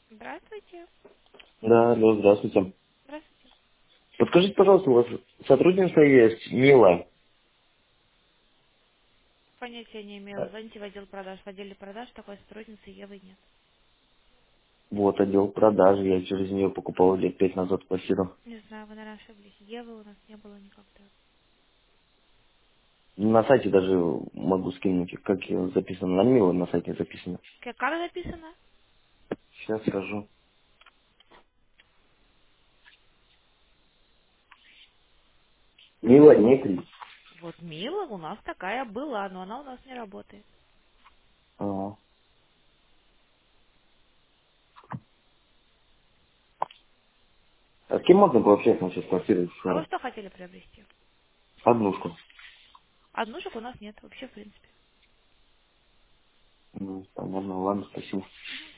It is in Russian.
Здравствуйте. Да, алло, здравствуйте. Здравствуйте. Подскажите, пожалуйста, у вас сотрудница есть, Мила. Понятия не имела. Звоните в отдел продаж. В отделе продаж такой сотрудницы Евы нет. Вот, отдел продажи, я через нее покупал лет 5 назад квартиру. Не знаю, вы, наверное, ошиблись. Евы у нас не было никогда. На сайте даже могу скинуть, как ее записано. На Мила на сайте записано. Как записано? Сейчас скажу. Мила Дмитрий. Вот Мила у нас такая была, но она у нас не работает. А, а с кем можно пообщаться насчет квартиры? А вы что хотели приобрести? Однушку. Однушек у нас нет вообще, в принципе. Ну, понятно, ладно, спасибо. Мгм.